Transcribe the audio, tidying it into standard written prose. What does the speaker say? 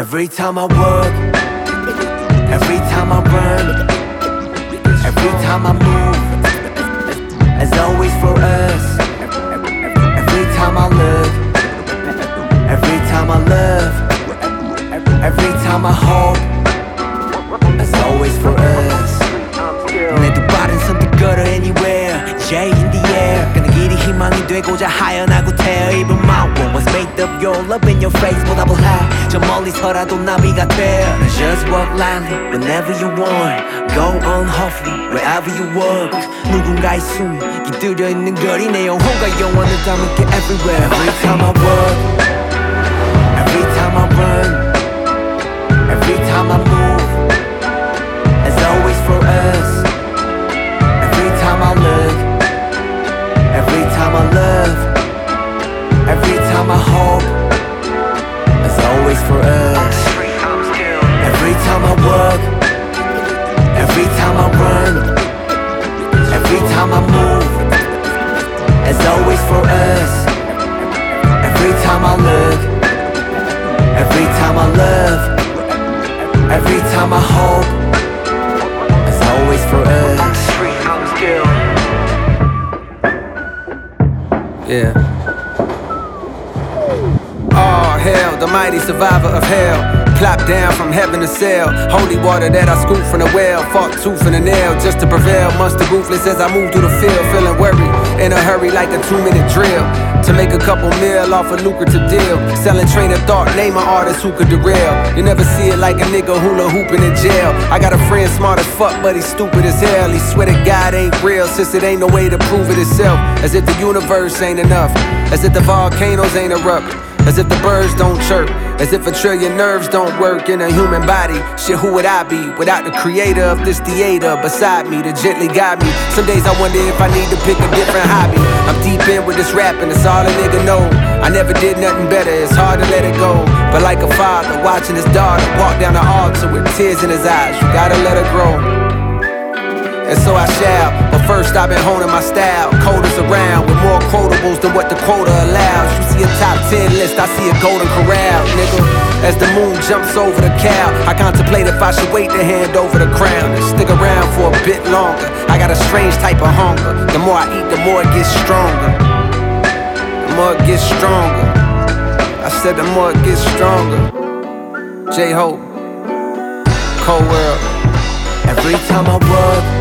Every time I work, every time I run, every time I move, as always for us. Every time I look, every time I love, every time I hope, as always for us. 내 두 발은 선택걸어 anywhere, J in the air. 그는 길이 희망이 되고자 하연하고 태어. Even my world was made of your love in your face. 보답을 해, 저 멀리서라도 나비가 돼. Just walk lightly whenever you want. Go unhuffly wherever you work. 누군가의 숨이 깃들여 있는 거리. 내 영혼과 영원을 담을게 everywhere. Every time I work, every time I run, every time I move, as always for us. Every time I look, every time I love, every time I hope, as always for us. Every time I work, every time I run, every time I move, as always for us. Every time I look, every time I love, every time I hope, as always for us. Yeah. Oh hell, the mighty survivor of hell. Plopped down from heaven to sail. Holy water that I scooped from the well. Fought tooth and a nail just to prevail. Monster ruthless as I move through the field. Feeling worried, in a hurry like a 2-minute drill. To make a couple mil off a lucrative deal. Selling train of thought, name an artist who could derail. You never see it like a nigga hula hooping in jail. I got a friend smart as fuck, but he's stupid as hell. He swear that God ain't real, since it ain't no way to prove it itself. As if the universe ain't enough. As if the volcanoes ain't erupt. As if the birds don't chirp. As if a trillion nerves don't work in a human body. Shit, who would I be without the creator of this theater beside me to gently guide me? Some days I wonder if I need to pick a different hobby. I'm deep in with this rapping, that's all a nigga know. I never did nothing better, it's hard to let it go. But like a father watching his daughter walk down the altar with tears in his eyes, you gotta let her grow. And so I shall, but first I've been honing my style. Coders around with more quotables than what the quota allows. You see a top 10 list, I see a golden corral, nigga. As the moon jumps over the cow, I contemplate if I should wait to hand over the crown and stick around for a bit longer. I got a strange type of hunger. The more I eat, the more it gets stronger. The more it gets stronger. I said the more it gets stronger. J-Hope, Cold World. Every time I work,